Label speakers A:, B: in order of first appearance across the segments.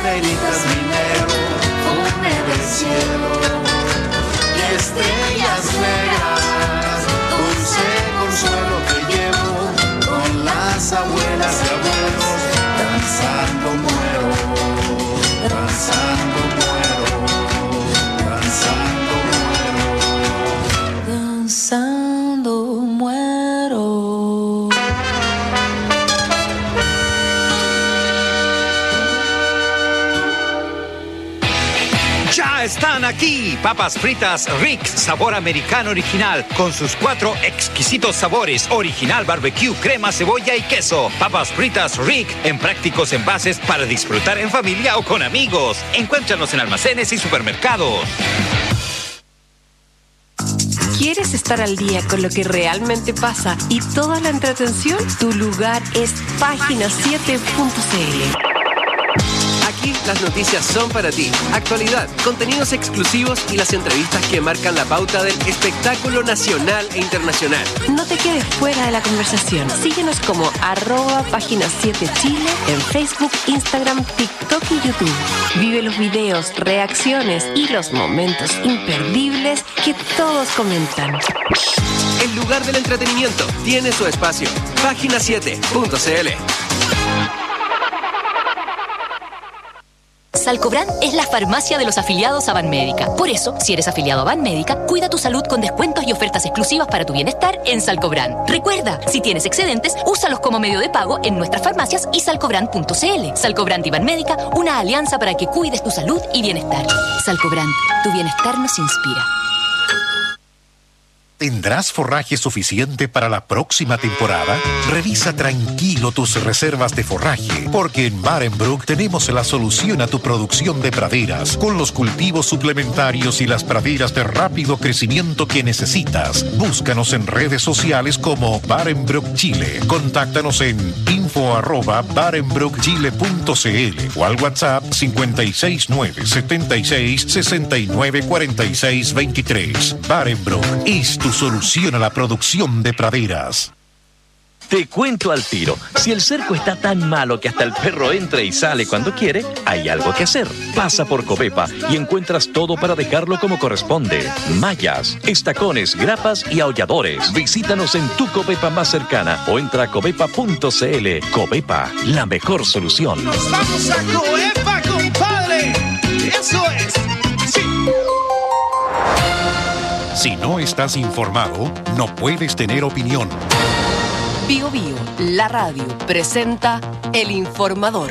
A: margaritas, minero, fume del cielo y estrellas negras, dulce consuelo que llevo con las abuelas y abuelos, danzando muero, danzando muero, danzando muero, danzando muero.
B: ¡Ya están aquí! Papas fritas Rick, sabor americano original, con sus 4 exquisitos sabores: original, barbecue, crema, cebolla y queso. Papas fritas Rick, en prácticos envases para disfrutar en familia o con amigos. Encuéntranos en almacenes y supermercados.
C: ¿Quieres estar al día con lo que realmente pasa y toda la entretención? Tu lugar es página7.cl.
D: Aquí las noticias son para ti. Actualidad, contenidos exclusivos y las entrevistas que marcan la pauta del espectáculo nacional e internacional.
C: No te quedes fuera de la conversación. Síguenos como @página7chile en Facebook, Instagram, TikTok y YouTube. Vive los videos, reacciones y los momentos imperdibles que todos comentan.
D: El lugar del entretenimiento tiene su espacio. Página7.cl.
E: Salcobran es la farmacia de los afiliados a Banmédica. Por eso, si eres afiliado a Banmédica, cuida tu salud con descuentos y ofertas exclusivas para tu bienestar en Salcobran. Recuerda, si tienes excedentes, úsalos como medio de pago en nuestras farmacias y salcobran.cl. Salcobran y Banmédica, una alianza para que cuides tu salud y bienestar. Salcobran, tu bienestar nos inspira.
F: ¿Tendrás forraje suficiente para la próxima temporada? Revisa tranquilo tus reservas de forraje, porque en Barenbroek tenemos la solución a tu producción de praderas, con los cultivos suplementarios y las praderas de rápido crecimiento que necesitas. Búscanos en redes sociales como Barenbroek Chile. Contáctanos en info@barenbroekchile.cl o al WhatsApp 5697666694623. Barenbroek es tu solución a la producción de praderas.
G: Te cuento al tiro. Si el cerco está tan malo que hasta el perro entra y sale cuando quiere, hay algo que hacer. Pasa por Covepa y encuentras todo para dejarlo como corresponde. Mallas, estacones, grapas y aulladores. Visítanos en tu Covepa más cercana o entra a covepa.cl. Covepa, la mejor solución.
A: ¡Nos vamos a Covepa, compadre! ¡Eso es! ¡Sí!
F: Si no estás informado, no puedes tener opinión.
C: Bio Bio, la radio, presenta El Informador.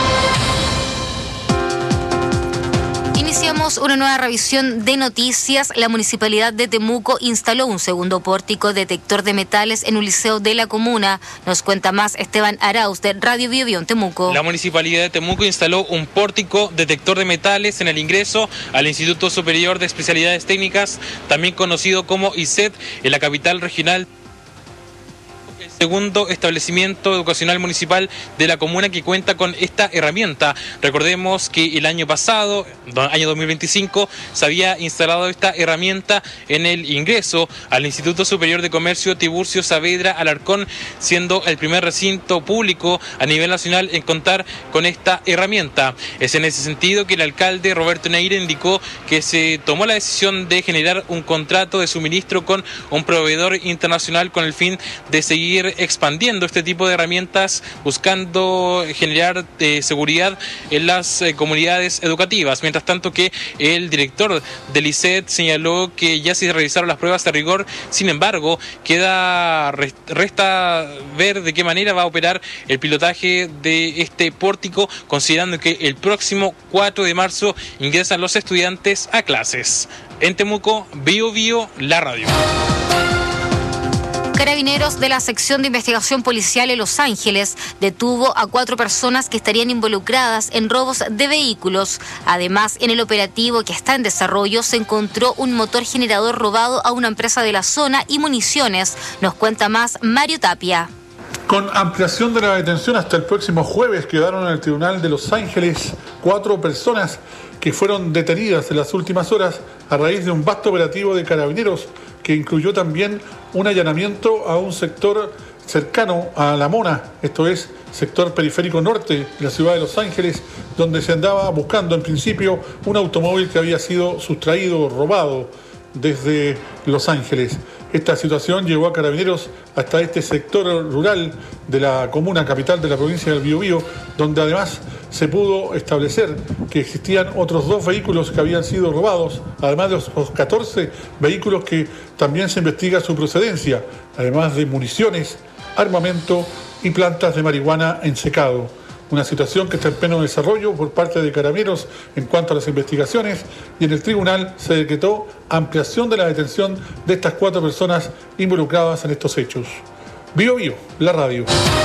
H: Iniciamos una nueva revisión de noticias. La Municipalidad de Temuco instaló un segundo pórtico detector de metales en un liceo de la comuna. Nos cuenta más Esteban Arauz de Radio Bio Bio en Temuco.
I: La Municipalidad de Temuco instaló un pórtico detector de metales en el ingreso al Instituto Superior de Especialidades Técnicas, también conocido como ISET, en la capital regional. Segundo establecimiento educacional municipal de la comuna que cuenta con esta herramienta. Recordemos que el año pasado, año 2025, se había instalado esta herramienta en el ingreso al Instituto Superior de Comercio Tiburcio Saavedra Alarcón, siendo el primer recinto público a nivel nacional en contar con esta herramienta. Es en ese sentido que el alcalde Roberto Neira indicó que se tomó la decisión de generar un contrato de suministro con un proveedor internacional con el fin de seguir expandiendo este tipo de herramientas, buscando generar seguridad en las comunidades educativas. Mientras tanto que el director del ISET señaló que ya se realizaron las pruebas de rigor, sin embargo resta ver de qué manera va a operar el pilotaje de este pórtico, considerando que el próximo 4 de marzo ingresan los estudiantes a clases. En Temuco, Bio Bio, la radio.
H: Carabineros de la sección de investigación policial en Los Ángeles detuvo a 4 personas que estarían involucradas en robos de vehículos. Además, en el operativo que está en desarrollo se encontró un motor generador robado a una empresa de la zona y municiones. Nos cuenta más Mario Tapia.
J: Con ampliación de la detención hasta el próximo jueves quedaron en el Tribunal de Los Ángeles 4 personas que fueron detenidas en las últimas horas a raíz de un vasto operativo de Carabineros que incluyó también un allanamiento a un sector cercano a La Mona, esto es, sector periférico norte de la ciudad de Los Ángeles, donde se andaba buscando en principio un automóvil que había sido sustraído, robado desde Los Ángeles. Esta situación llevó a Carabineros hasta este sector rural de la comuna capital de la provincia del Biobío, donde además se pudo establecer que existían otros 2 vehículos que habían sido robados, además de los 14 vehículos que también se investiga su procedencia, además de municiones, armamento y plantas de marihuana en secado. Una situación que está en pleno desarrollo por parte de Carabineros en cuanto a las investigaciones, y en el tribunal se decretó ampliación de la detención de estas 4 personas involucradas en estos hechos. Bio Bio, la radio.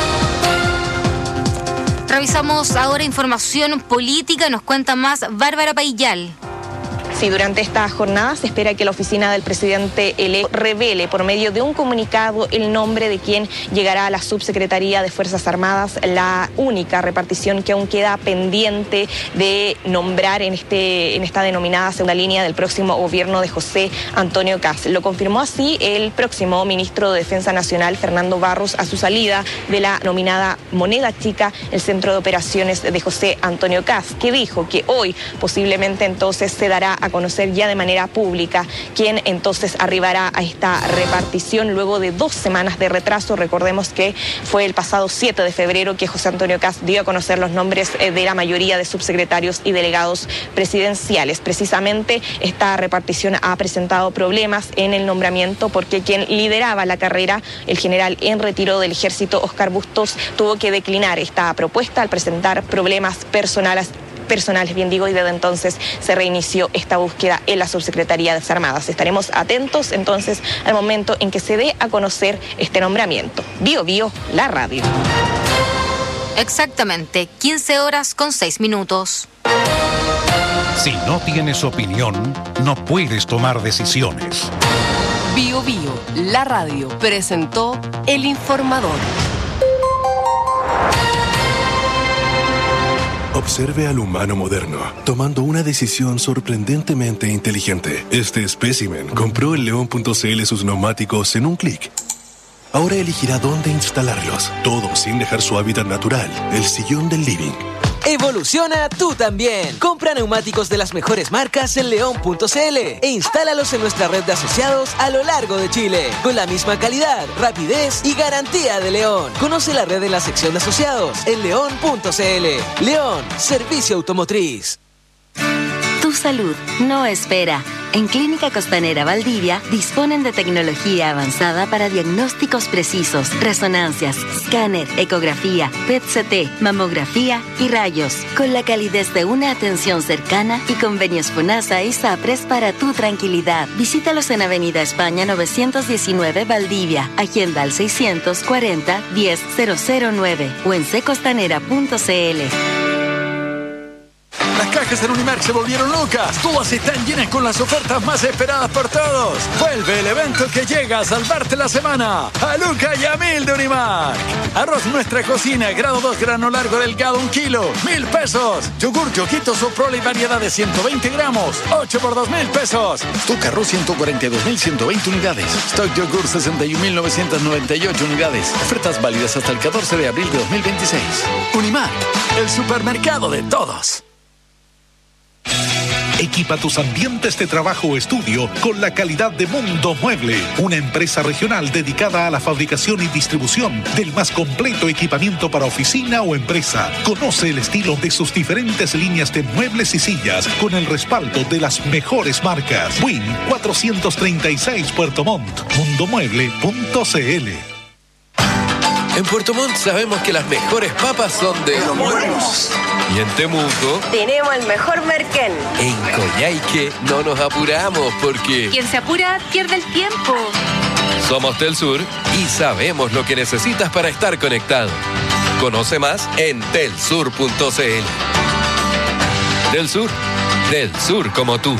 H: Revisamos ahora información política, nos cuenta más Bárbara Paillal.
K: Sí, durante esta jornada se espera que la oficina del presidente electo revele por medio de un comunicado el nombre de quien llegará a la subsecretaría de Fuerzas Armadas, la única repartición que aún queda pendiente de nombrar en esta denominada segunda línea del próximo gobierno de José Antonio Kast. Lo confirmó así el próximo ministro de Defensa Nacional, Fernando Barros, a su salida de la nominada Moneda Chica, el centro de operaciones de José Antonio Kast, que dijo que hoy posiblemente entonces se dará a conocer ya de manera pública quién entonces arribará a esta repartición luego de 2 semanas de retraso. Recordemos que fue el pasado 7 de febrero que José Antonio Kast dio a conocer los nombres de la mayoría de subsecretarios y delegados presidenciales. Precisamente esta repartición ha presentado problemas en el nombramiento porque quien lideraba la carrera, el general en retiro del ejército, Oscar Bustos, tuvo que declinar esta propuesta al presentar problemas personales, bien digo, y desde entonces se reinició esta búsqueda en la Subsecretaría de las Armadas. Estaremos atentos entonces al momento en que se dé a conocer este nombramiento. Bio Bio, la radio.
H: Exactamente, 15:06.
F: Si no tienes opinión, no puedes tomar decisiones.
C: Bio Bio, la radio, presentó El Informador.
L: Observe al humano moderno, tomando una decisión sorprendentemente inteligente. Este espécimen compró en León.cl sus neumáticos en un clic. Ahora elegirá dónde instalarlos, todo sin dejar su hábitat natural, el sillón del living.
M: Evoluciona tú también. Compra neumáticos de las mejores marcas en León.cl e instálalos en nuestra red de asociados a lo largo de Chile, con la misma calidad, rapidez y garantía de León. Conoce la red en la sección de asociados en León.cl. León, servicio automotriz.
N: Tu salud no espera. En Clínica Costanera Valdivia disponen de tecnología avanzada para diagnósticos precisos, resonancias, escáner, ecografía, PET-CT, mamografía y rayos, con la calidez de una atención cercana y convenios FONASA y SAPRES para tu tranquilidad. Visítalos en Avenida España 919 Valdivia, agenda al 640-10-009 o en ccostanera.cl.
O: Las cajas en Unimark se volvieron locas. Todas están llenas con las ofertas más esperadas por todos. Vuelve el evento que llega a salvarte la semana. A Luca y a 1000 de Unimark. Arroz Nuestra Cocina, grado 2, grano largo delgado, 1 kilo, 1,000 pesos. Yogur Yoquito Soprole y variedad de 120 gramos, 8 por 2,000 pesos. Stock arroz 142.120 unidades. Stock yogur 61.998 unidades. Ofertas válidas hasta el 14 de abril de 2026. Unimark, el supermercado de todos.
F: Equipa tus ambientes de trabajo o estudio con la calidad de Mundo Mueble, una empresa regional dedicada a la fabricación y distribución del más completo equipamiento para oficina o empresa. Conoce el estilo de sus diferentes líneas de muebles y sillas con el respaldo de las mejores marcas. Win 436 Puerto Montt, mundomueble.cl.
D: En Puerto Montt sabemos que las mejores papas son de Los Buenos. Y en Temuco
P: tenemos el mejor merquén.
D: En Coyhaique no nos apuramos porque
E: Quien se apura pierde el tiempo.
D: somos del Sur y sabemos lo que necesitas para estar conectado. Conoce más en telsur.cl. Del Sur como tú.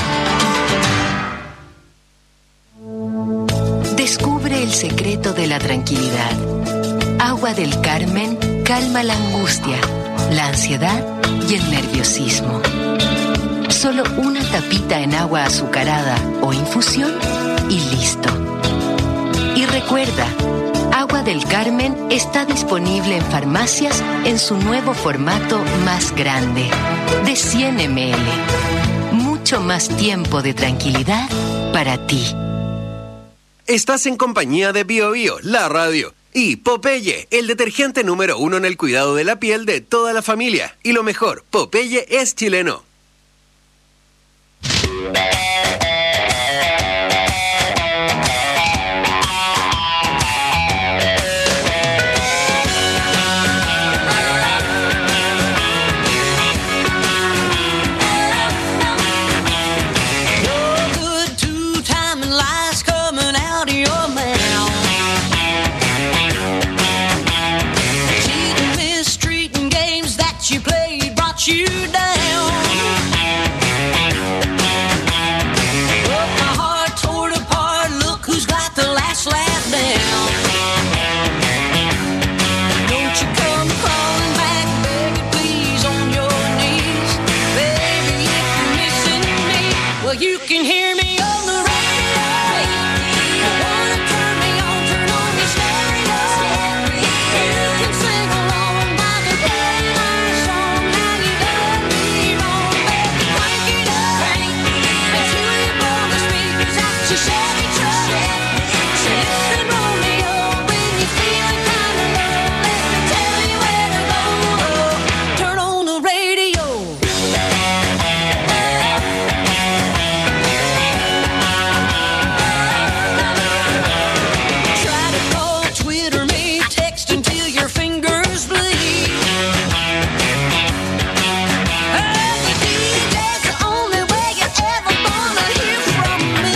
C: Descubre el secreto de la tranquilidad. Agua del Carmen calma la angustia, la ansiedad y el nerviosismo. Solo una tapita en agua azucarada o infusión y listo. Y recuerda, Agua Agua del Carmen está disponible en farmacias en su nuevo formato más grande, de 100 ml. Mucho más tiempo de tranquilidad para ti.
Q: Estás en compañía de Bio Bio, la radio, y Popeye, el detergente número 1 en el cuidado de la piel de toda la familia. Y lo mejor, Popeye es chileno.
R: You down. Broke my heart, tore it apart. Look who's got the last laugh down. Don't you come crawling back, begging please on your knees, baby. If you're missing me, well you can hear me on the radio. You wanna turn me on, turn on your stereo. You can sing along by the play my song. How you done me wrong, baby? Crank it up until you blow the speakers out your Chevy truck. Listen, Romeo, when you feeling kinda low, let me tell you where to go. Turn on the radio. Try to call, Twitter me, text until your fingers bleed. The DJ's the only way you're ever gonna hear from me.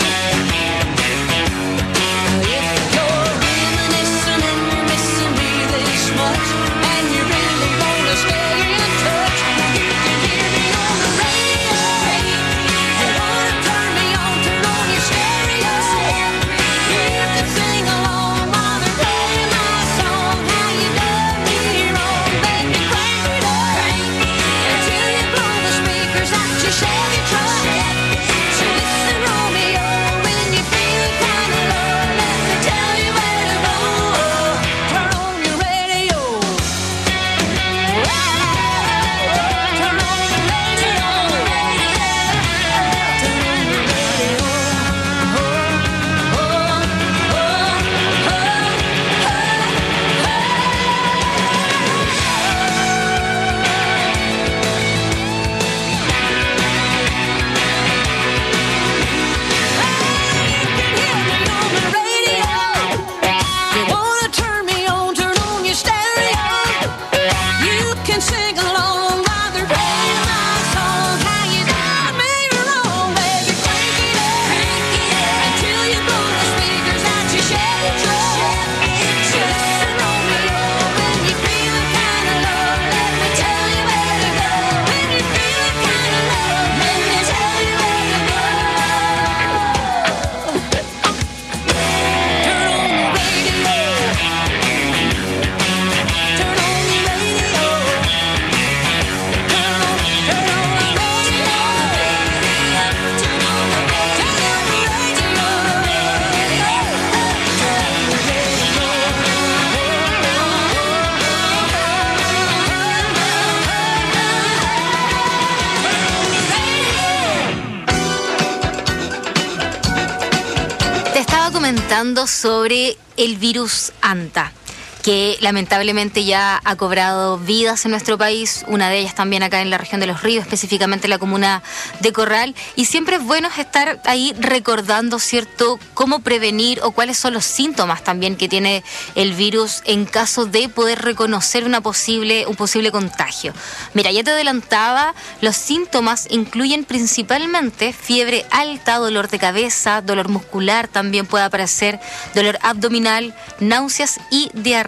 R: If you're reminiscing and you're missing me this much, and you really wanna stay in touch, you can hear me on the radio. You wanna turn me on, turn on your stereo. You can sing along while they're playing my song. How you done me wrong, baby, crank it up until you blow the speakers out your Chevy truck. So listen, Romeo, when you feel kinda low, let me tell you where to go. Turn on your radio. Turn on your radio. You wanna turn me on, turn on your stereo. You can sing along while they're playing my song. How you done me wrong, baby? Crank it up until you blow the speakers out your Chevy truck. So listen, Romeo, when you feeling kinda low, let me tell you where to go. When you feeling kinda low, let me tell you where to go. Turn on the radio. Turn on the radio. Turn on the radio. Turn on the
H: Te estaba comentando sobre el virus Anta, que lamentablemente ya ha cobrado vidas en nuestro país, una de ellas también acá en la región de Los Ríos, específicamente en la comuna de Corral, y siempre es bueno estar ahí recordando, ¿cierto?, cómo prevenir o cuáles son los síntomas también que tiene el virus en caso de poder reconocer un posible contagio. Mira, ya te adelantaba, los síntomas incluyen principalmente fiebre alta, dolor de cabeza, dolor muscular, también puede aparecer dolor abdominal, náuseas y diarrea.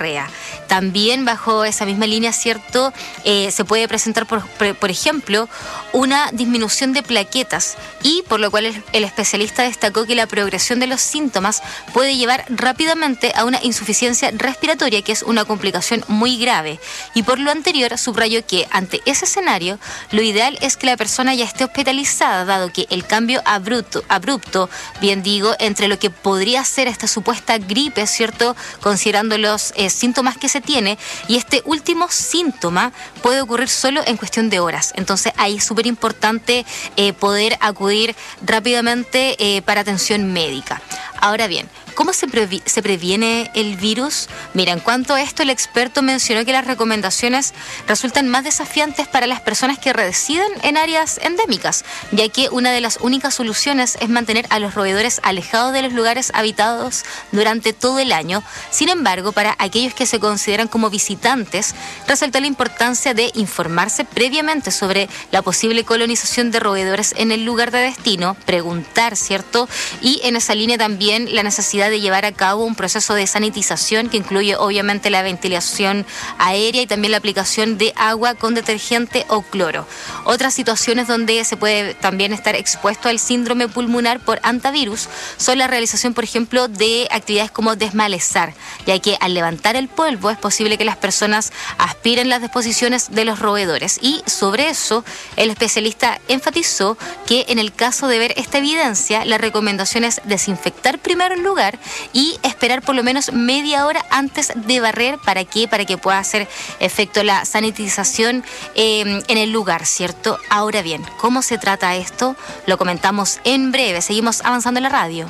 H: diarrea. También bajo esa misma línea, ¿cierto? Se puede presentar, por ejemplo, una disminución de plaquetas y por lo cual el especialista destacó que la progresión de los síntomas puede llevar rápidamente a una insuficiencia respiratoria, que es una complicación muy grave. Y por lo anterior, subrayó que ante ese escenario, lo ideal es que la persona ya esté hospitalizada, dado que el cambio abrupto, bien digo, entre lo que podría ser esta supuesta gripe, ¿cierto?, considerando los síntomas que se tiene, y este último síntoma puede ocurrir solo en cuestión de horas. Entonces ahí es súper importante poder acudir rápidamente para atención médica. Ahora bien, ¿cómo se previene el virus? Mira, en cuanto a esto, el experto mencionó que las recomendaciones resultan más desafiantes para las personas que residen en áreas endémicas, ya que una de las únicas soluciones es mantener a los roedores alejados de los lugares habitados durante todo el año. Sin embargo, para aquellos que se consideran como visitantes, resaltó la importancia de informarse previamente sobre la posible colonización de roedores en el lugar de destino, preguntar, ¿cierto? Y en esa línea también la necesidad de llevar a cabo un proceso de sanitización que incluye obviamente la ventilación aérea y también la aplicación de agua con detergente o cloro. Otras situaciones donde se puede también estar expuesto al síndrome pulmonar por hantavirus son la realización, por ejemplo, de actividades como desmalezar, ya que al levantar el polvo es posible que las personas aspiren las deposiciones de los roedores. Y sobre eso, el especialista enfatizó que en el caso de ver esta evidencia, la recomendación es desinfectar primero el lugar y esperar por lo menos media hora antes de barrer. ¿Para qué? Para que pueda hacer efecto la sanitización en el lugar, ¿cierto? Ahora bien, ¿cómo se trata esto? Lo comentamos en breve. Seguimos avanzando en la radio.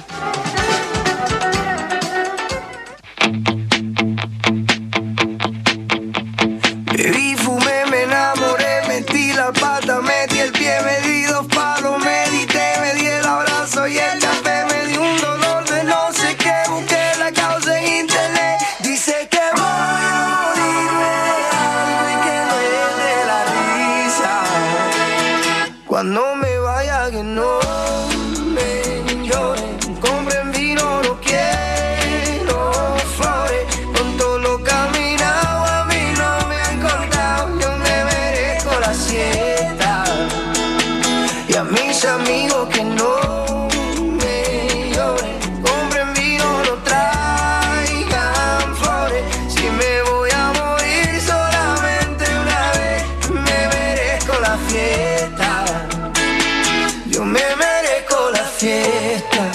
R: Bebí, fumé, me enamoré, metí la pata, metí el pie, me di 2 palos, medité, me di el abrazo y el café, me di un dolor de no sé qué, busqué la causa en internet, dice que voy a morirme de hambre y que duele la risa, cuando me vaya que no me lloren, compren vino, no quiero flores, con todo lo caminado a mí no me han contado, yo me merezco la siesta, y a mis amigos que no me lloren, compren vino, no traigan flores, si me voy a morir solamente una vez, me merezco la fiesta, yo me merezco la fiesta.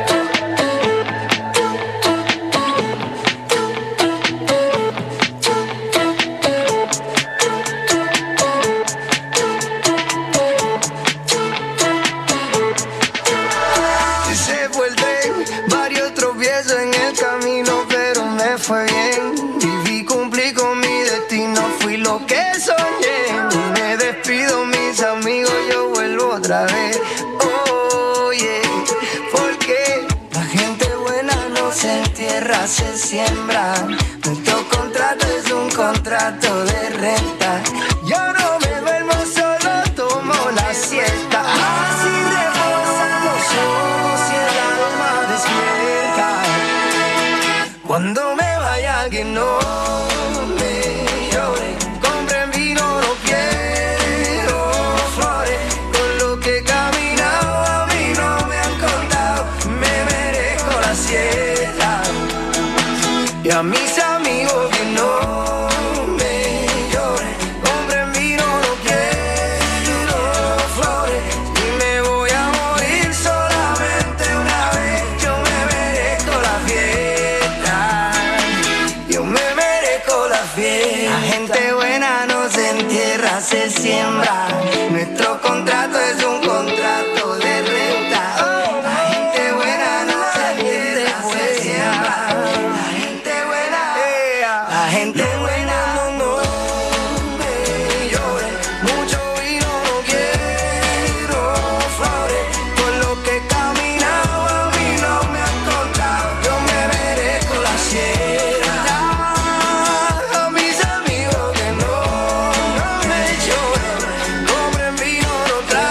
R: Se fue el tren, varios tropiezos en el camino, pero me fue bien. Viví, cumplí con mi destino, fui lo que soñé. Me despido, mis amigos, yo vuelvo otra vez. Oye, porque la gente buena no se entierra, se siembra. Nuestro contrato es un contrato de renta. Yo no me duermo, solo tomo la siesta. Así reposan los ojos y el alma despierta. Cuando me vaya que no me lloren, compren vino, no quiero flores, con lo que he caminado a mí no me han contado, me merezco la siesta, y a mis amigos que no me lloren, compren vino, no quiero flores, y me voy a morir solamente una vez, yo me merezco la fiesta, yo me merezco la fiesta. La gente buena no se entierra, se siembra, nuestro contrato es un contrato de renta. La gente buena no se entierra, se siembra, la gente buena, la gente buena no me llore, mucho vino no quiero flores, con lo que he caminado a mí no me han contado, yo me merezco la siesta, a mis amigos que no me lloren, compren vino, no traigan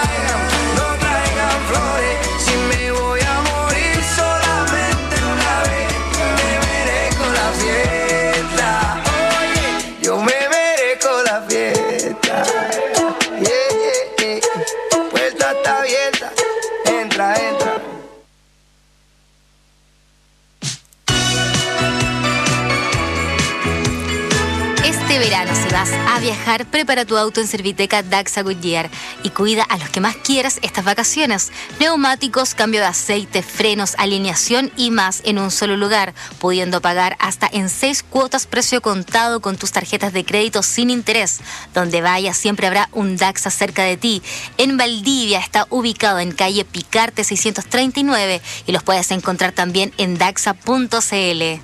S: puerta abierta. Entra, entra.
H: Este verano, si vas a viajar, prepara tu auto en Serviteca Daxa Goodyear y cuida a los que más quieras estas vacaciones. Neumáticos, cambio de aceite, frenos, alineación y más en un solo lugar, pudiendo pagar hasta en 6 cuotas precio contado con tus tarjetas de crédito sin interés. Donde vayas siempre habrá un Daxa cerca de ti. En Valdivia está ubicado en calle Picarte 639 y los puedes encontrar también en daxa.cl.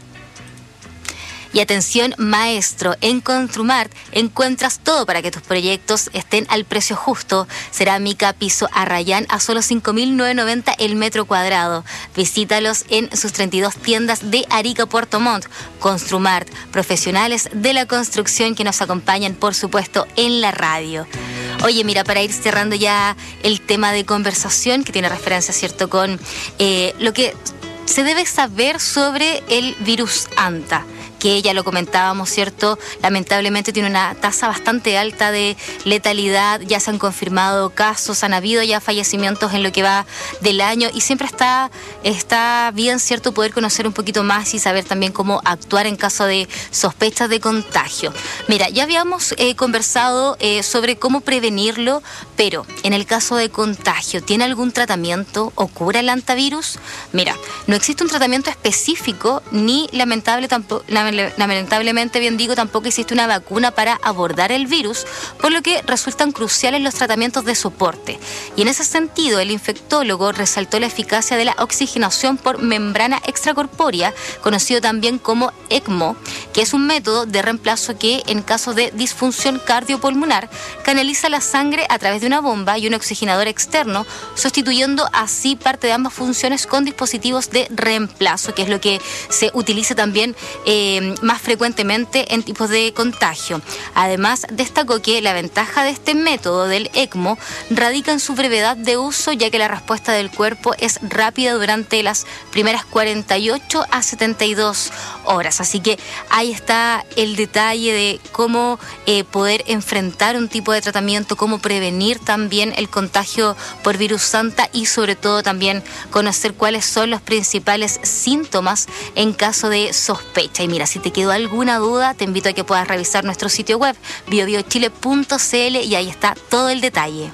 H: Y atención, maestro, en Construmart encuentras todo para que tus proyectos estén al precio justo. Cerámica, piso Arrayán a solo 5.990 el metro cuadrado. Visítalos en sus 32 tiendas de Arica, Puerto Montt. Construmart, profesionales de la construcción que nos acompañan, por supuesto, en la radio. Oye, mira, para ir cerrando ya el tema de conversación, que tiene referencia, ¿cierto?, con lo que se debe saber sobre el virus ANTA, que ya lo comentábamos, ¿cierto? Lamentablemente tiene una tasa bastante alta de letalidad, ya se han confirmado casos, han habido ya fallecimientos en lo que va del año y siempre está bien, ¿cierto?, poder conocer un poquito más y saber también cómo actuar en caso de sospechas de contagio. Mira, ya habíamos conversado sobre cómo prevenirlo, pero en el caso de contagio, ¿tiene algún tratamiento o cura el antivirus? Mira, no existe un tratamiento específico ni lamentablemente, bien digo, tampoco existe una vacuna para abordar el virus, por lo que resultan cruciales los tratamientos de soporte. Y en ese sentido, el infectólogo resaltó la eficacia de la oxigenación por membrana extracorpórea, conocido también como ECMO, que es un método de reemplazo que, en caso de disfunción cardiopulmonar, canaliza la sangre a través de una bomba y un oxigenador externo, sustituyendo así parte de ambas funciones con dispositivos de reemplazo, que es lo que se utiliza también más frecuentemente en tipos de contagio. Además, destacó que la ventaja de este método del ECMO radica en su brevedad de uso, ya que la respuesta del cuerpo es rápida durante las primeras 48 a 72 horas. Así que ahí está el detalle de cómo poder enfrentar un tipo de tratamiento, cómo prevenir también el contagio por virus ANTA y sobre todo también conocer cuáles son los principales síntomas en caso de sospecha. Y mira, si te quedó alguna duda, te invito a que puedas revisar nuestro sitio web biobiochile.cl y ahí está todo el detalle.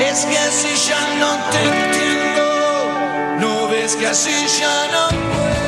R: ves que así ya no te entiendo, no ves que así ya no puedo.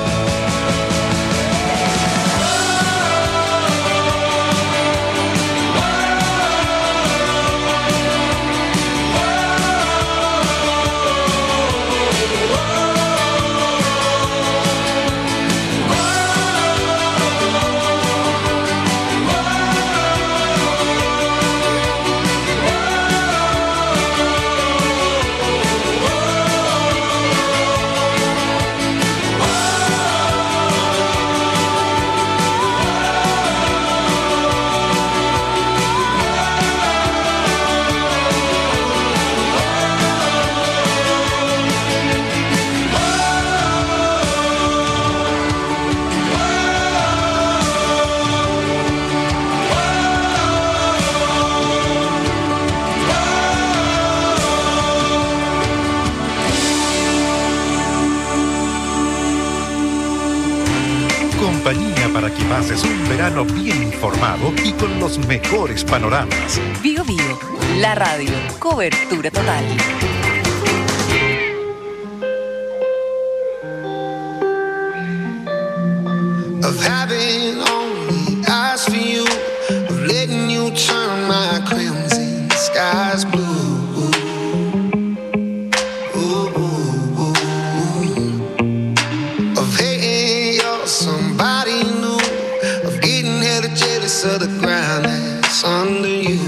F: Compañía para que pases un verano bien informado y con los mejores panoramas.
C: Bio Bio, la radio, cobertura total.
R: Of having only eyes for you, of letting you turn my crimson skies blue. Of hating you're somebody new, of getting hella jealous of the ground that's under you.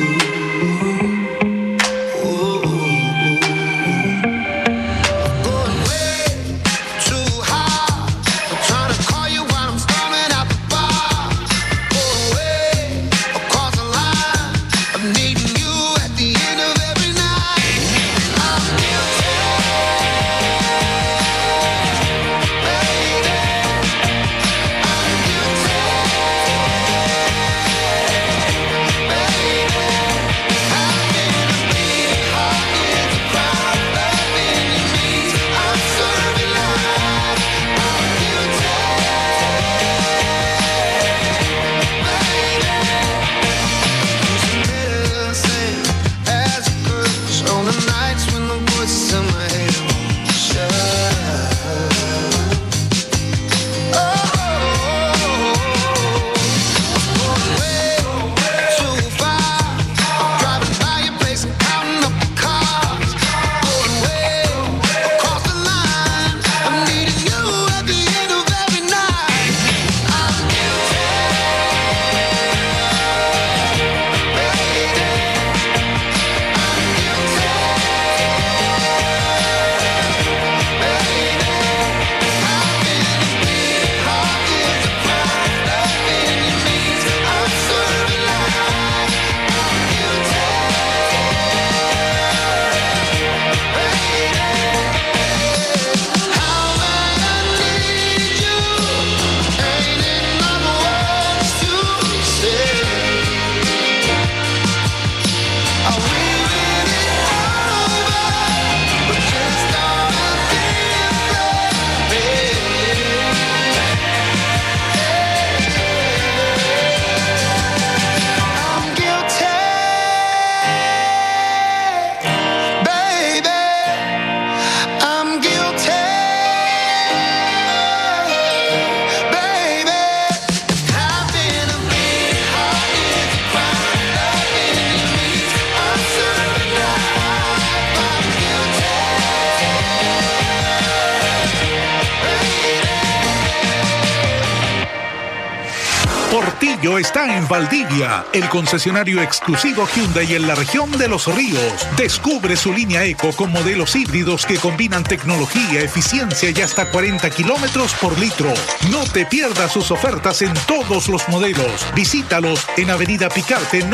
T: Portillo está en Valdivia, el concesionario exclusivo Hyundai en la región de Los Ríos. Descubre su línea Eco con modelos híbridos que combinan tecnología, eficiencia y hasta 40 kilómetros por litro. No te pierdas sus ofertas en todos los modelos. Visítalos en Avenida Picarte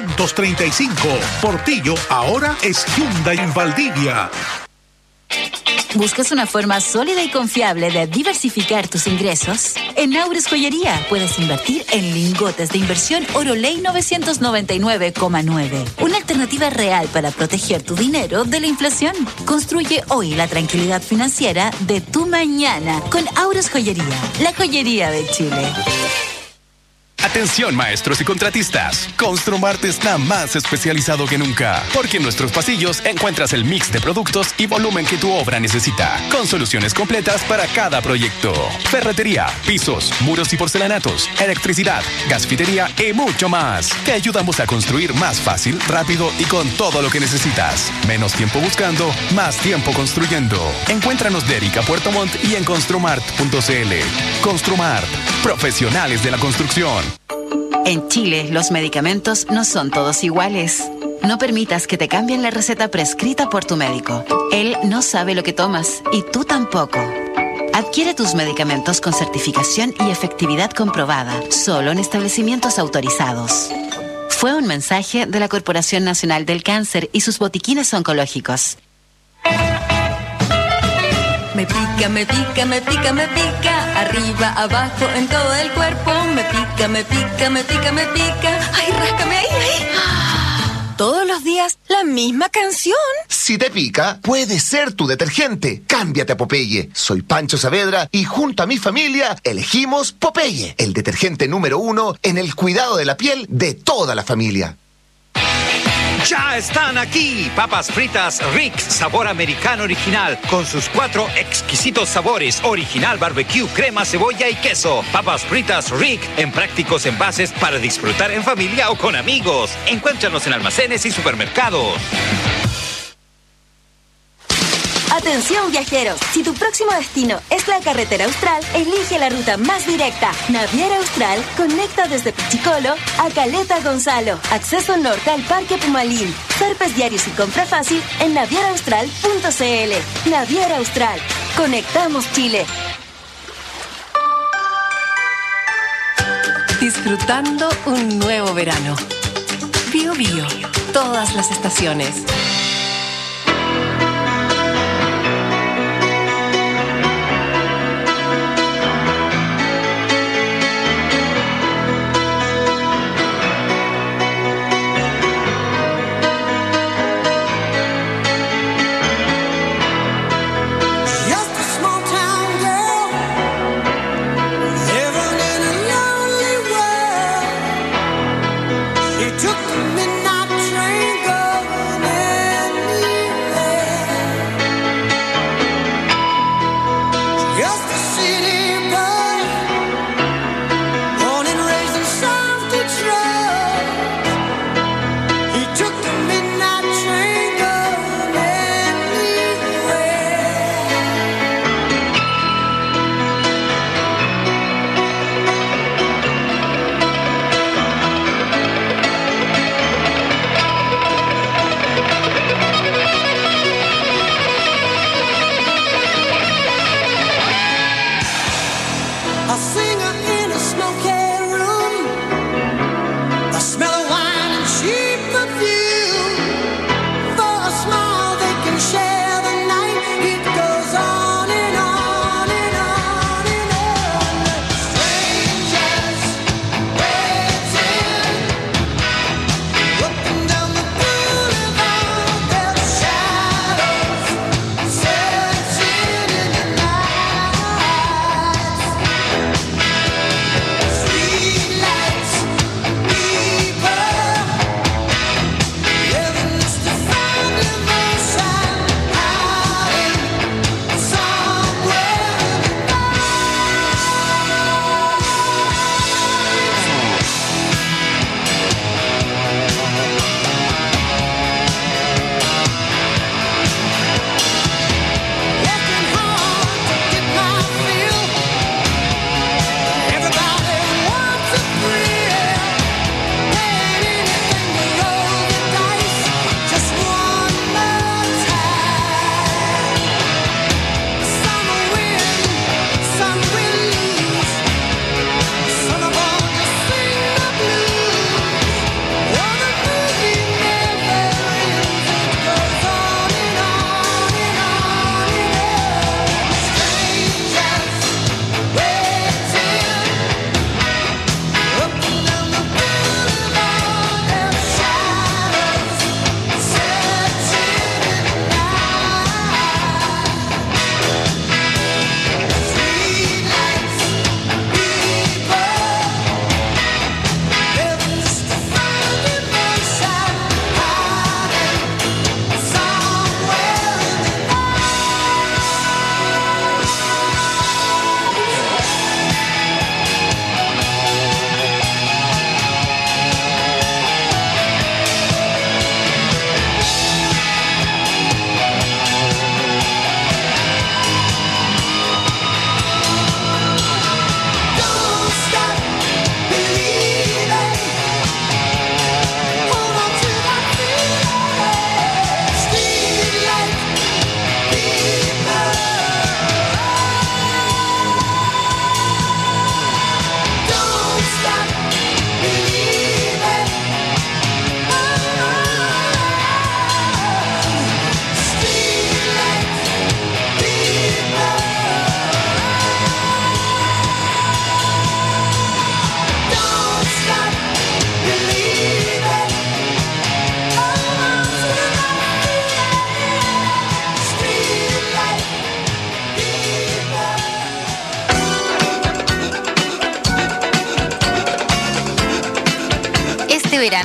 T: 935. Portillo ahora es Hyundai en Valdivia.
E: ¿Buscas una forma sólida y confiable de diversificar tus ingresos? En Aures Joyería puedes invertir en lingotes de inversión Oroley 999,9. Una alternativa real para proteger tu dinero de la inflación. Construye hoy la tranquilidad financiera de tu mañana con Aures Joyería, la joyería de Chile.
U: Atención maestros y contratistas, Construmart está más especializado que nunca, porque en nuestros pasillos encuentras el mix de productos y volumen que tu obra necesita, con soluciones completas para cada proyecto. Ferretería, pisos, muros y porcelanatos, electricidad, gasfitería y mucho más. Te ayudamos a construir más fácil, rápido y con todo lo que necesitas. Menos tiempo buscando, más tiempo construyendo. Encuéntranos de Erika Puerto Montt y en construmart.cl. Construmart, profesionales de la construcción.
V: En Chile, los medicamentos no son todos iguales. No permitas que te cambien la receta prescrita por tu médico. Él no sabe lo que tomas y tú tampoco. Adquiere tus medicamentos con certificación y efectividad comprobada, solo en establecimientos autorizados. Fue un mensaje de la Corporación Nacional del Cáncer y sus botiquines oncológicos.
W: Me pica, me pica, me pica, me pica, arriba, abajo, en todo el cuerpo. Me pica, me pica, me pica, me pica. Ay, ráscame ahí, ahí. Todos los días, la misma canción.
X: Si te pica, puede ser tu detergente. Cámbiate a Popeye. Soy Pancho Saavedra y junto a mi familia elegimos Popeye, el detergente número 1 en el cuidado de la piel de toda la familia.
B: Ya están aquí, papas fritas Rick, sabor americano original, con sus 4 exquisitos sabores, original barbecue, crema, cebolla y queso. Papas fritas Rick, en prácticos envases para disfrutar en familia o con amigos. Encuéntranos en almacenes y supermercados.
N: Atención viajeros, si tu próximo destino es la carretera austral, elige la ruta más directa. Naviera Austral conecta desde Pichicolo a Caleta Gonzalo. Acceso norte al Parque Pumalín. Zarpes diarios y compra fácil en navieraaustral.cl. Naviera Austral. Conectamos Chile.
C: Disfrutando un nuevo verano. Bio Bio, todas las estaciones.
R: Took the midnight train going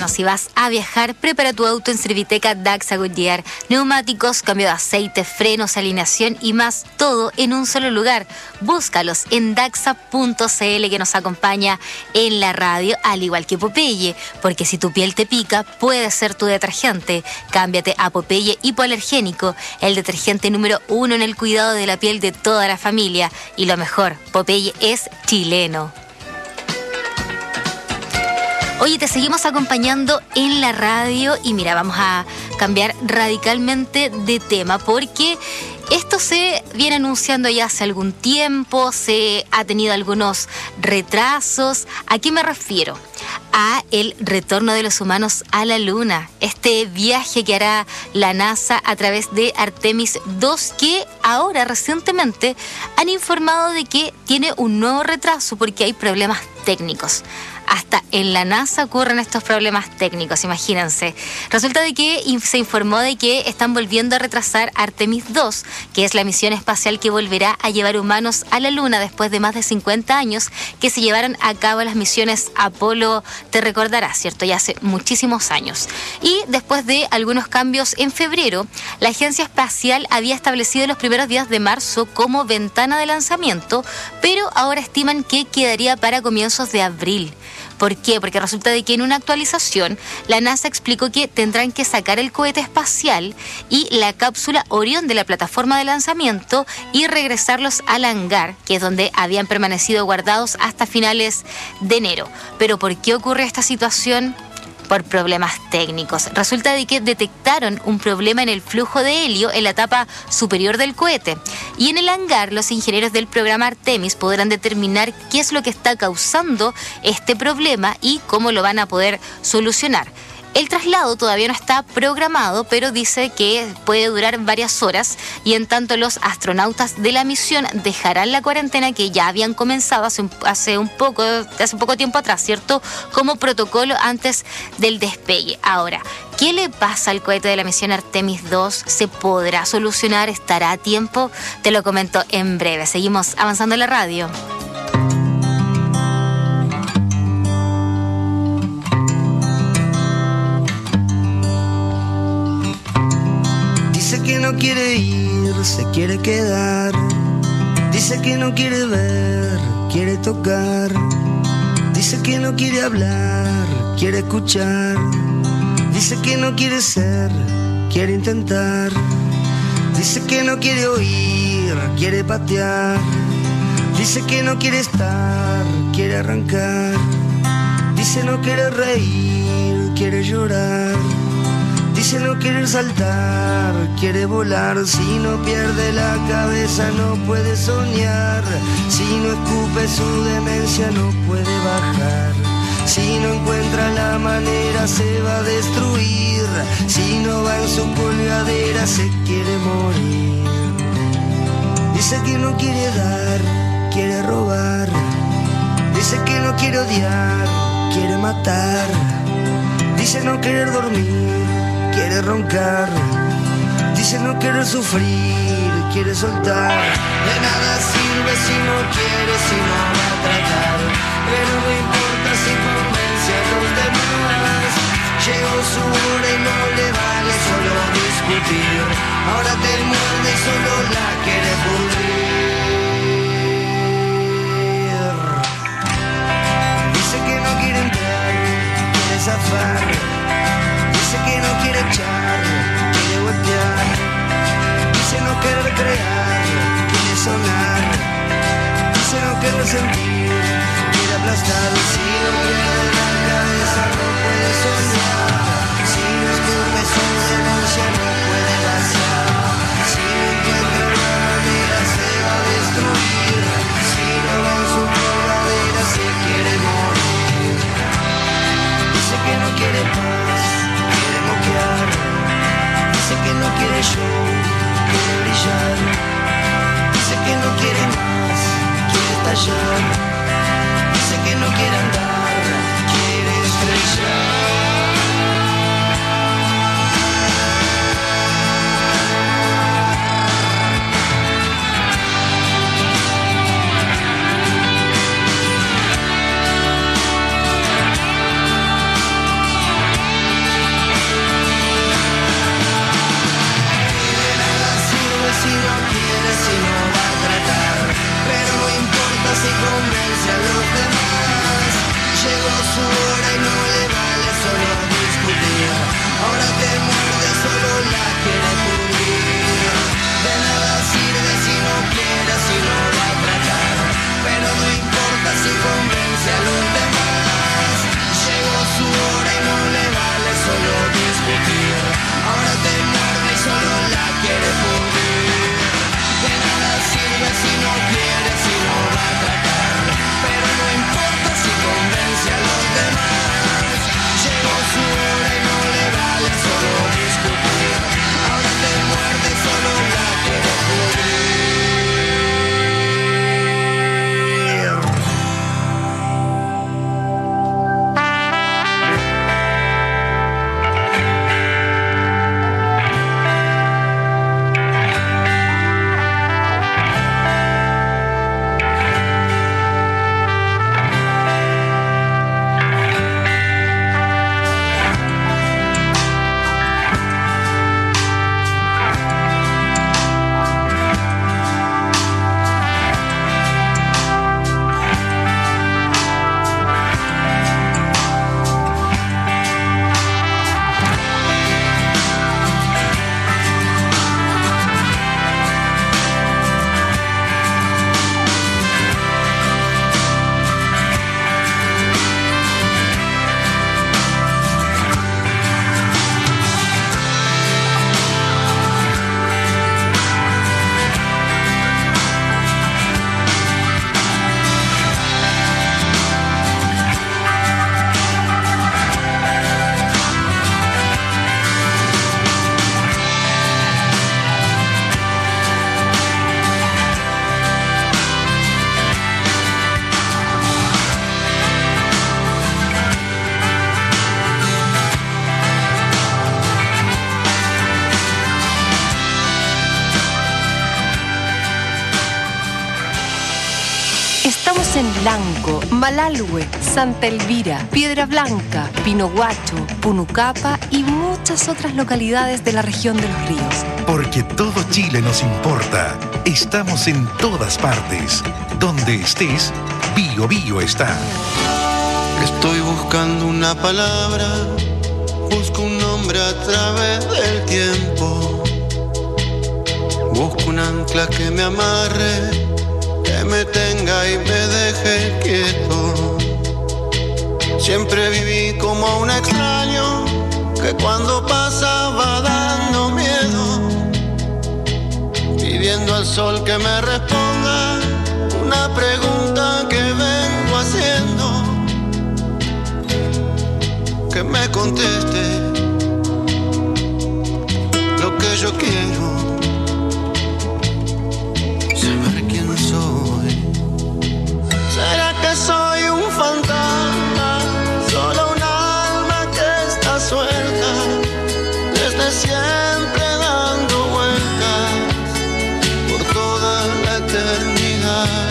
H: verano. Si vas a viajar, prepara tu auto en Serviteca Daxa Goodyear. Neumáticos, cambio de aceite, frenos, alineación y más, todo en un solo lugar. Búscalos en daxa.cl, que nos acompaña en la radio, al igual que Popeye, porque si tu piel te pica, puede ser tu detergente. Cámbiate a Popeye Hipoalergénico, el detergente número 1 en el cuidado de la piel de toda la familia. Y lo mejor, Popeye es chileno. Oye, te seguimos acompañando en la radio y mira, vamos a cambiar radicalmente de tema porque esto se viene anunciando ya hace algún tiempo, se ha tenido algunos retrasos. ¿A qué me refiero? A el retorno de los humanos a la Luna. Este viaje que hará la NASA a través de Artemis 2, que ahora recientemente han informado de que tiene un nuevo retraso porque hay problemas técnicos. Hasta en la NASA ocurren estos problemas técnicos, imagínense. Resulta de que se informó de que están volviendo a retrasar Artemis 2, que es la misión espacial que volverá a llevar humanos a la Luna después de más de 50 años que se llevaron a cabo las misiones Apolo, te recordarás, ¿cierto? Ya hace muchísimos años. Y después de algunos cambios en febrero, la Agencia Espacial había establecido los primeros días de marzo como ventana de lanzamiento, pero ahora estiman que quedaría para comienzos de abril. ¿Por qué? Porque resulta de que en una actualización la NASA explicó que tendrán que sacar el cohete espacial y la cápsula Orión de la plataforma de lanzamiento y regresarlos al hangar, que es donde habían permanecido guardados hasta finales de enero. ¿Pero por qué ocurre esta situación? Por problemas técnicos. Resulta de que detectaron un problema en el flujo de helio en la tapa superior del cohete. Y en el hangar, los ingenieros del programa Artemis podrán determinar qué es lo que está causando este problema y cómo lo van a poder solucionar. El traslado todavía no está programado, pero dice que puede durar varias horas y en tanto los astronautas de la misión dejarán la cuarentena que ya habían comenzado hace poco tiempo atrás, ¿cierto? Como protocolo antes del despegue. Ahora, ¿qué le pasa al cohete de la misión Artemis 2? ¿Se podrá solucionar? ¿Estará a tiempo? Te lo comento en breve. Seguimos avanzando en la radio.
A: Dice que no quiere ir, se quiere quedar. Dice que no quiere ver, quiere tocar. Dice que no quiere hablar, quiere escuchar. Dice que no quiere ser, quiere intentar. Dice que no quiere oír, quiere patear. Dice que no quiere estar, quiere arrancar. Dice no quiere reír, quiere llorar. Dice no quiere saltar, quiere volar. Si no pierde la cabeza no puede soñar. Si no escupe su demencia no puede bajar. Si no encuentra la manera se va a destruir. Si no va en su colgadera se quiere morir. Dice que no quiere dar, quiere robar. Dice que no quiere odiar, quiere matar. Dice no querer dormir, quiere roncar. Dice no querer sufrir, quiere soltar. De nada sirve si no quiere, si no va a tratar. Pero no importa si convence a los demás. Llegó su hora y no le vale solo discutir. Ahora te muerde y solo la quiere pudrir. Dice que no quiere entrar, quiere zafar. Dice que no quiere echar, quiere golpear. Dice no querer crear, quiere sonar. Dice no querer sentir, quiere aplastar. Si no pierde la cabeza no puede soñar. Si no escupe su denuncia no puede vaciar. Si no encuentra la manera se va a destruir. Si no va en su colgadera se quiere morir. Dice que no quiere paz, dice que no quiere show, quiere brillar. Dice que no quiere más, quiere estallar. Dice que no quiere andar, quiere estrellar.
C: Estamos en Blanco, Malalhue, Santa Elvira, Piedra Blanca, Pinohuacho, Punucapa y muchas otras localidades de la región de Los Ríos.
F: Porque todo Chile nos importa. Estamos en todas partes. Donde estés, Bio Bio está.
G: Estoy buscando una palabra, busco un nombre a través del tiempo. Busco un ancla que me amarre, que me tenga y me deje quieto. Siempre viví como un extraño, que cuando pasaba dando miedo, pidiendo al sol que me responda una pregunta que vengo haciendo, que me conteste lo que yo quiero, saber quién soy. ¿Será que soy un fantasma, solo un alma que está suelta, desde siempre dando vueltas por toda la eternidad?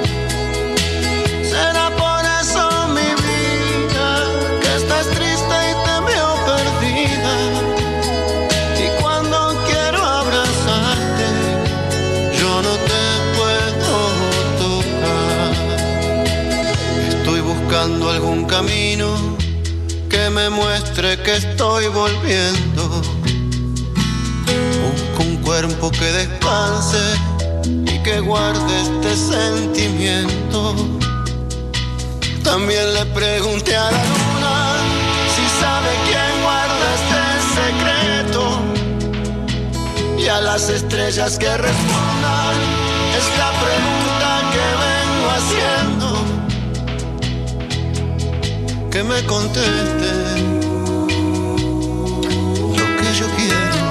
G: ¿Será por eso mi vida que estás triste y te veo perdida? Y cuando quiero abrazarte, yo no te puedo tocar. Estoy buscando algún camino que me muestre que estoy volviendo. Busco un cuerpo que descanse y que guarde este sentimiento. También le pregunté a la luna si sabe quién guarda este secreto, y a las estrellas que respondan esta pregunta que vengo haciendo, que me contesten lo que yo quiero,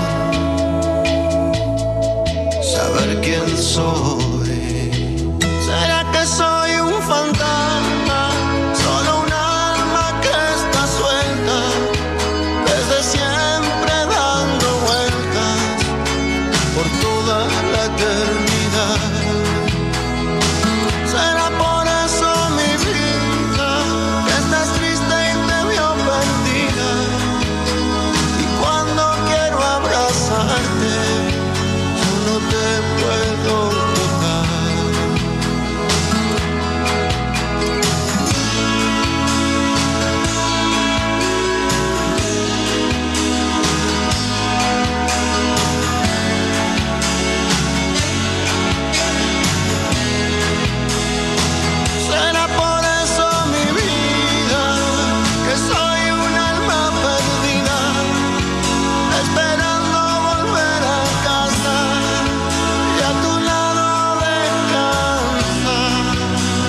G: saber quién soy. ¿Será que soy un fantasma, solo un alma que está suelta, desde siempre dando vueltas por toda la eternidad? ¿Será por eso mi vida que estás triste y te veo perdida? Y cuando quiero abrazarte, yo no te puedo tocar. Será por eso mi vida que soy un alma perdida, esperando volver a casa y a tu lado descansar.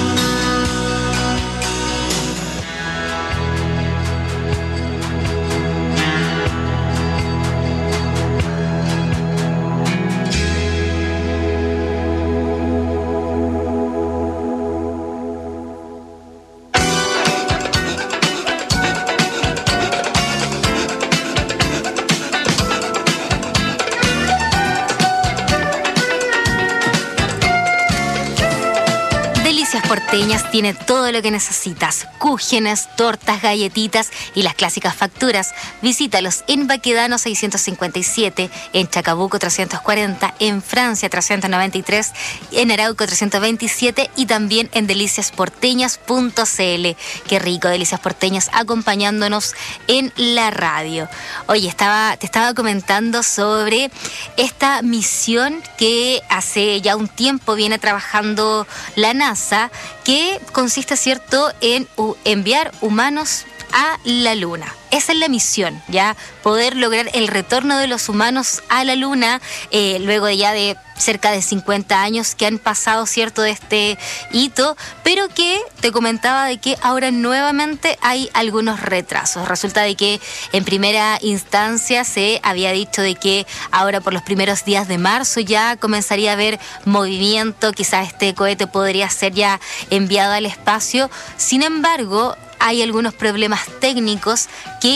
H: Delicias Porteñas tiene todo lo que necesitas: cúgenes, tortas, galletitas y las clásicas facturas. Visítalos en Baquedano 657, en Chacabuco 340, en Francia 393, en Arauco 327 y también en deliciasporteñas.cl. Qué rico, Delicias Porteñas acompañándonos en la radio. Oye, te estaba comentando sobre esta misión que hace ya un tiempo viene trabajando la NASA, que consiste, ¿cierto?, en enviar humanos a la Luna. Esa es la misión, ya poder lograr el retorno de los humanos a la Luna, luego de ya de cerca de 50 años que han pasado, ¿cierto?, de este hito, pero que te comentaba de que ahora nuevamente hay algunos retrasos. Resulta de que en primera instancia se había dicho de que ahora por los primeros días de marzo ya comenzaría a haber movimiento, quizás este cohete podría ser ya enviado al espacio. Sin embargo, hay algunos problemas técnicos que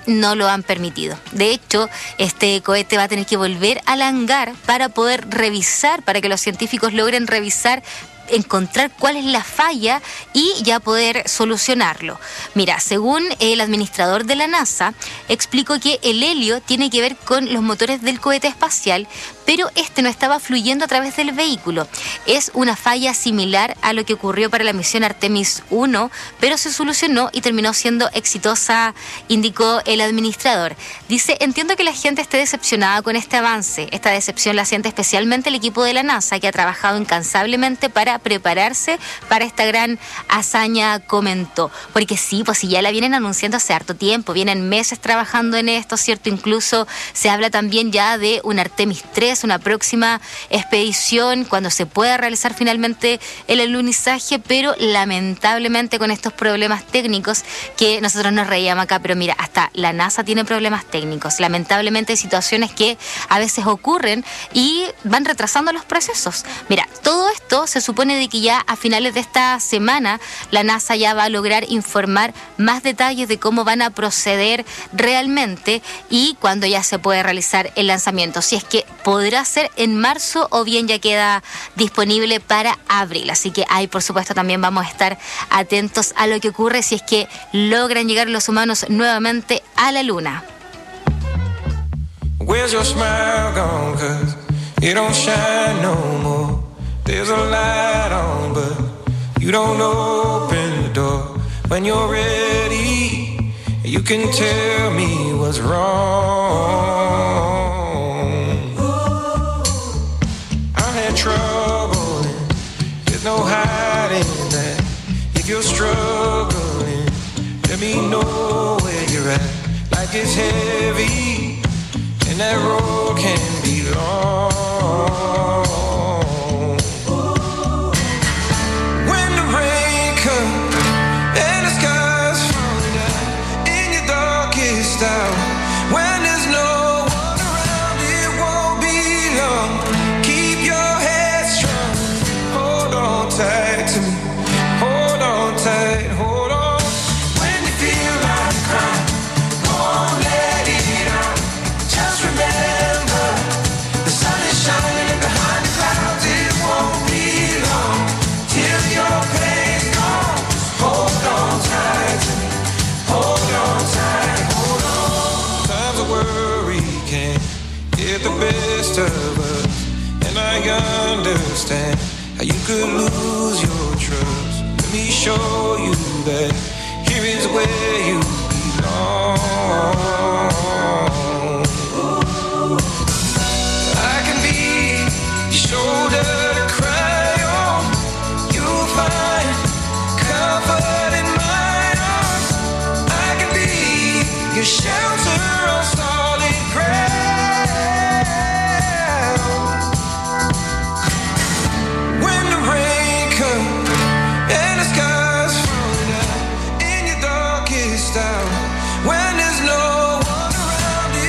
H: no lo han permitido. De hecho, este cohete va a tener que volver al hangar para poder revisar, para que los científicos logren revisar, encontrar cuál es la falla y ya poder solucionarlo. Mira, según el administrador de la NASA, explicó que el helio tiene que ver con los motores del cohete espacial, pero este no estaba fluyendo a través del vehículo. Es una falla similar a lo que ocurrió para la misión Artemis 1, pero se solucionó y terminó siendo exitosa, indicó el administrador. Dice, entiendo que la gente esté decepcionada con este avance. Esta decepción la siente especialmente el equipo de la NASA, que ha trabajado incansablemente para prepararse para esta gran hazaña, comentó. Porque sí, pues si ya la vienen anunciando hace harto tiempo, vienen meses trabajando en esto, ¿cierto? Incluso se habla también ya de un Artemis 3, una próxima expedición, cuando se pueda realizar finalmente el alunizaje, pero lamentablemente con estos problemas técnicos que nosotros nos reíamos acá, pero mira, hasta la NASA tiene problemas técnicos. Lamentablemente hay situaciones que a veces ocurren y van retrasando los procesos. Mira, todo esto se supone de que ya a finales de esta semana la NASA ya va a lograr informar más detalles de cómo van a proceder realmente y cuándo ya se puede realizar el lanzamiento. Si es que podrá ser en marzo o bien ya queda disponible para abril. Así que ahí, por supuesto, también vamos a estar atentos a lo que ocurre si es que logran llegar los humanos nuevamente a la Luna.
I: Where's your smile gone? 'Cause it don't shine no more. There's a light on, but you don't open the door. When you're ready, you can tell me what's wrong. I had trouble, and there's no hiding that. If you're struggling, let me know where you're at. Life is heavy, and that road can be long. When there's no one around, it won't be long. Keep your head strong. Hold on tight to me. Hold on tight, hold on. When you feel like crying, won't let it out. Just remember, the sun is shining behind the clouds. It won't be long till your pain's gone. Hold on tight to me. Hold on tight. Worry can't get the best of us, and I understand how you could lose your trust. Let me show you that here is where you belong. I can be your shoulder to cry on. You'll find comfort in my arms. I can be your shelter on solid ground. When the rain comes and the sky's falling out in your darkest hour, when there's no one around,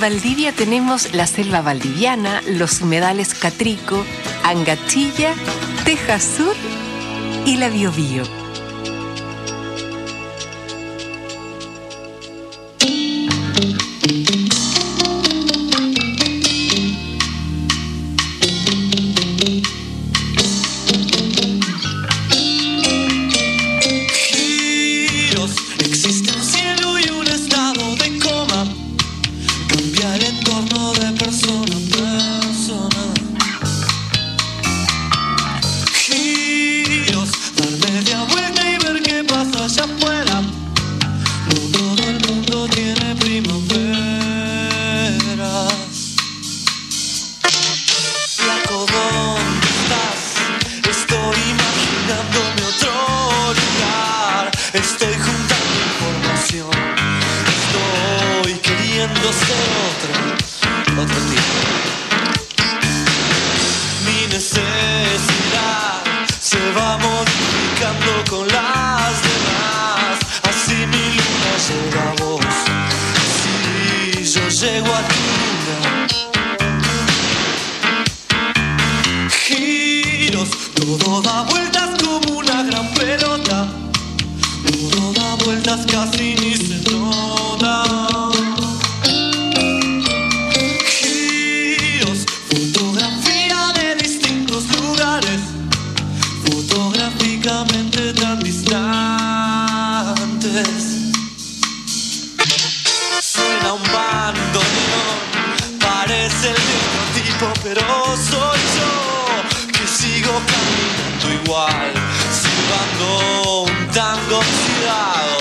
C: En Valdivia tenemos la selva valdiviana, los humedales Catrico, Angachilla, Teja Sur y la Biobío.
R: Existe un cielo y un estado de coma. Cambia el entorno de persona a persona. Giros, dar media vuelta y ver qué pasa allá afuera. No todo el mundo tiene primaveras. Flaco, ¿dónde estás? Estoy imaginándome otro lugar. Estoy juntando información. Estoy queriendo ser otro tipo. Mi necesidad se va modificando con las demás. Así mi luna llega a vos. Así yo llego a tu luna. Giros, todo da vueltas como una gran pelota. Todo da vueltas, casi ni se nota. Giros, fotografía de distintos lugares, fotográficamente tan distantes. Suena un bandoneón, parece el de otro tipo, pero soy yo que sigo caminando igual, silbando un tango oxidado.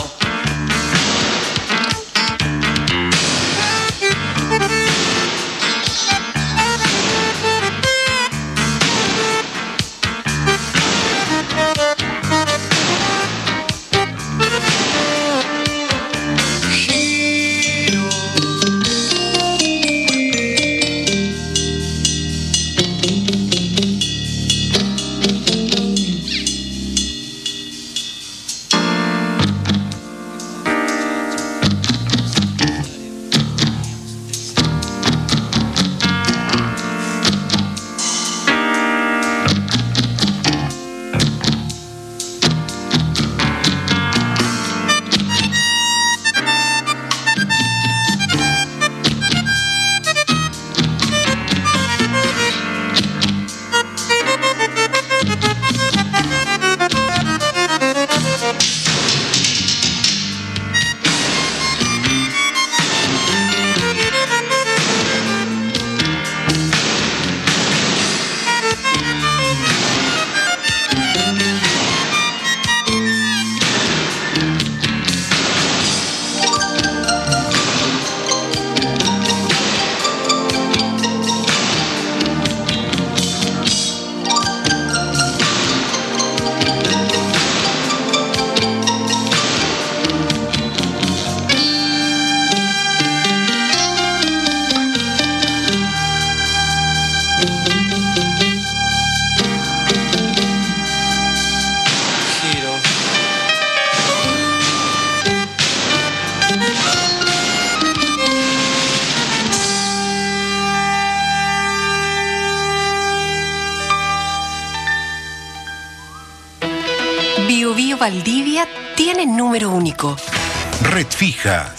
C: Biobío Valdivia tiene número único.
F: Red fija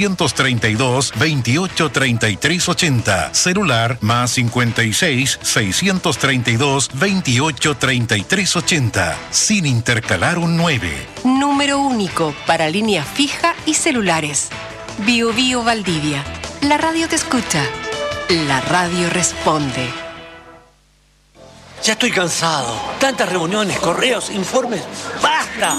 F: 632 28 33 80. Celular más 56 632 28 33 80. Sin intercalar un 9.
C: Número único para línea fija y celulares. Biobío Valdivia. La radio te escucha. La radio responde.
J: Ya estoy cansado. Tantas reuniones, correos, informes. ¡Basta!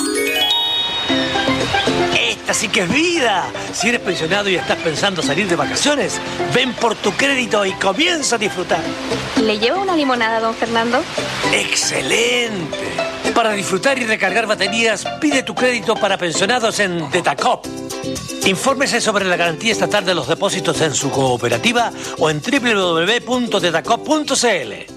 J: Esta sí que es vida. Si eres pensionado y estás pensando salir de vacaciones, ven por tu crédito y comienza a disfrutar.
K: ¿Le lleva una limonada, don Fernando?
J: ¡Excelente! Para disfrutar y recargar baterías, pide tu crédito para pensionados en Detacop. Infórmese sobre la garantía estatal de los depósitos en su cooperativa o en www.detacop.cl.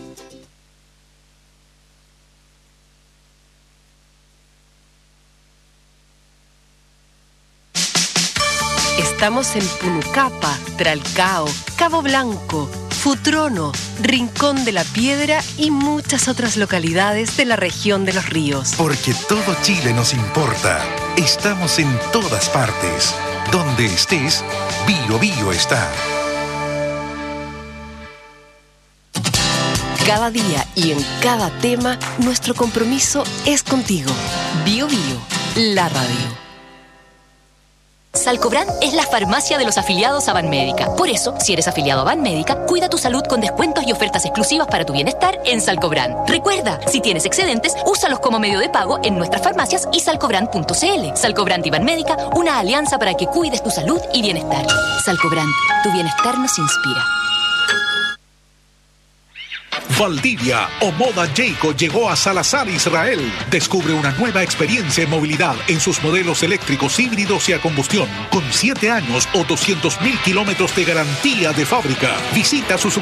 C: Estamos en Punucapa, Tralcao, Cabo Blanco, Futrono, Rincón de la Piedra y muchas otras localidades de la región de Los Ríos.
F: Porque todo Chile nos importa. Estamos en todas partes. Donde estés, Bio Bio está.
C: Cada día y en cada tema, nuestro compromiso es contigo. Bio Bio, la radio.
E: Salcobran es la farmacia de los afiliados a Banmédica. Por eso, si eres afiliado a Banmédica, cuida tu salud con descuentos y ofertas exclusivas para tu bienestar en Salcobran. Recuerda, si tienes excedentes, úsalos como medio de pago en nuestras farmacias y salcobran.cl. Salcobran y Banmédica, una alianza para que cuides tu salud y bienestar. Salcobran, tu bienestar nos inspira.
T: Valdivia o Moda Jayco llegó a Salazar, Israel. Descubre una nueva experiencia en movilidad en sus modelos eléctricos híbridos y a combustión, con 7 años o 200.000 kilómetros de garantía de fábrica. Visita sus